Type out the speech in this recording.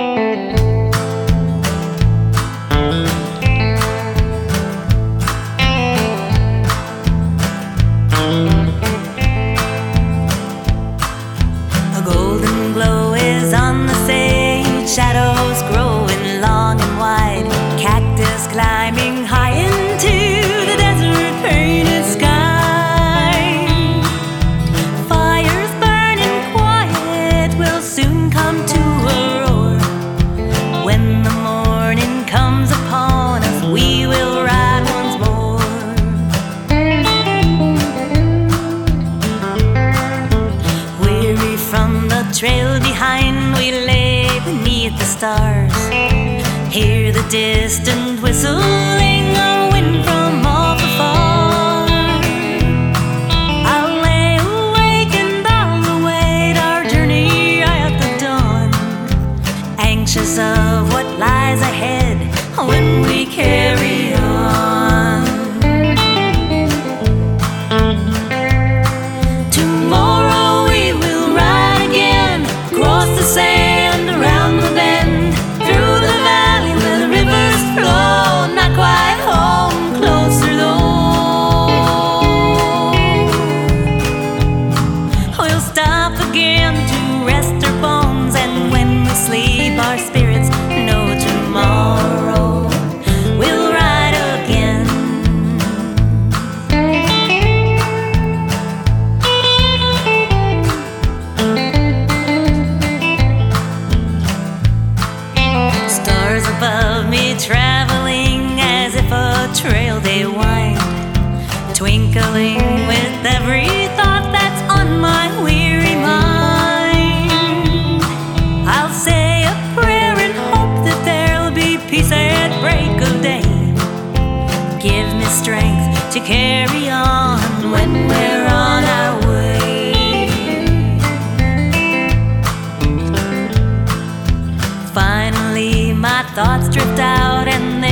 A golden glow is on the sage, shadows growing long and wide, cactus climbing high into the desert painted sky. Fires burning quiet will soon come to a roar. When the morning comes upon us, we will ride once more. Weary from the trail behind, we lay beneath the stars. Hear the distant whistling of wind from off afar. I'll lay awake and I'll await our journey at the dawn, anxious of what lies ahead when we carry on. Tomorrow we will ride again, across the sand, around the bend, through the valley where the rivers flow. Not quite home, closer though. We'll stop again to rest our bones, and when we sleep our spirits know tomorrow we'll ride again. Stars above me traveling as if a trail they wind, twinkling with every thought that's on my weary mind. I'll say a prayer and hope that there'll be peace at break of day. Give me strength to carry on when we're on our way. Finally my thoughts drift out and